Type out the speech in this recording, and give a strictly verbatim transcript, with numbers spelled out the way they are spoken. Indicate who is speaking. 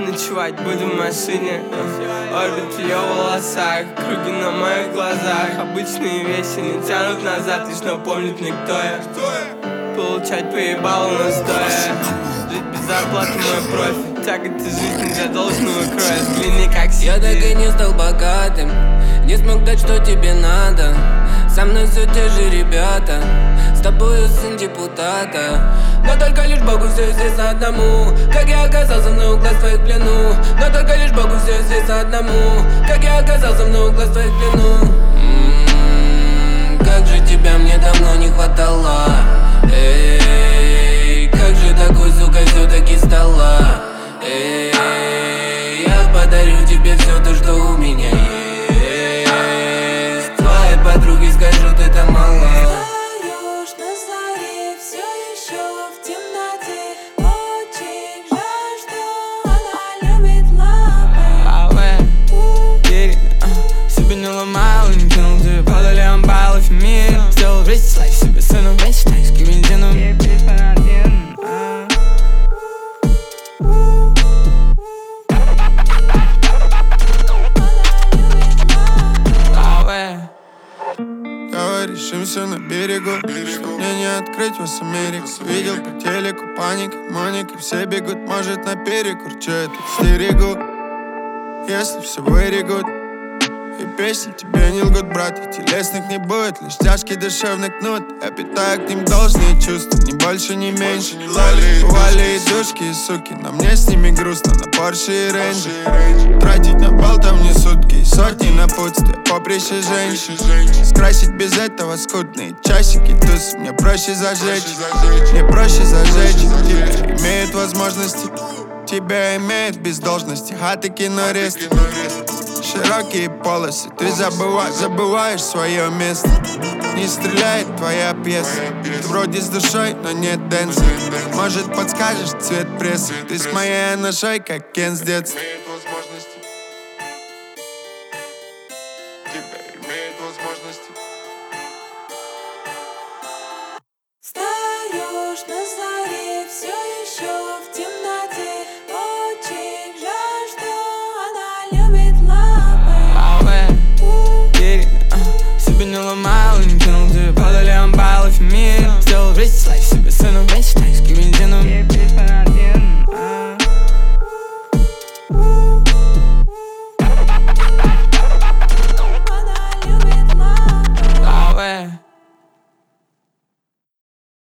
Speaker 1: ночевать будем в машине. Орбит в ее волосах, круги на моих глазах. Обычные вещи не тянут назад, лишь напомнит мне, кто я. Получать поебало настоя. Жить без зарплаты мой профи. Тяготы жизни для должного кроя. Взгляни как себе.
Speaker 2: Я так и не стал богатым, не смог дать, что тебе надо. Со мной все те же ребята, с тобою сын депутата. Но только лишь Богу все известно одному, как я оказался на углах твоих плену. Но только лишь Богу все известно одному, как я оказался на углах твоих плену. М-м-м, как же тебя мне давно не хватало. Эй, как же такой, сука, все-таки стала. Эй, я подарю тебе все то, что у меня есть. Твоей подруге скажу, ты там мало.
Speaker 3: Встаешь на заре, все еще в темноте. Очень жаль, что она любит лапы.
Speaker 1: Ауэ, Герри, себе не ломал, не кинул тебе подали амбалы в мире. Сделал весь слайд себе сыном, весь тайс к бензину.
Speaker 4: Решимся на берегу, что мне не открыть вас Америку. Видел по телеку паника, моника, все бегут, может на перекур. Че я тут стерегу, если все вырегут. И песни тебе не лгут, брат, и телесных не будет. Лишь тяжкий душевный кнут, я питаю к ним должные чувства. Ни больше, ни меньше. Бывали и душки, и суки, но мне с ними грустно. На Порше и Рейнджи тратить на болтов не сутки. И сотни напутствия, поприще женщин. Скрасить без этого скудные часики, туз. Мне проще зажечь, мне проще зажечь. Тебя имеют возможности, тебя имеют без должности. Хаты, кино, рест, широкие полосы, ты забыва, забываешь свое место. Не стреляет твоя пьеса. Ты вроде с душой, но нет дэнса. Может подскажешь цвет прессы. Ты с моей ношей, как Кен с детства.
Speaker 3: Встаешь на заре, все еще в темноте. Очень жаль, что она любит лапы.
Speaker 1: Ауэ, Герри, себе не ломал, не кинул тебе подали амбалы в мире. Сделал весь слайд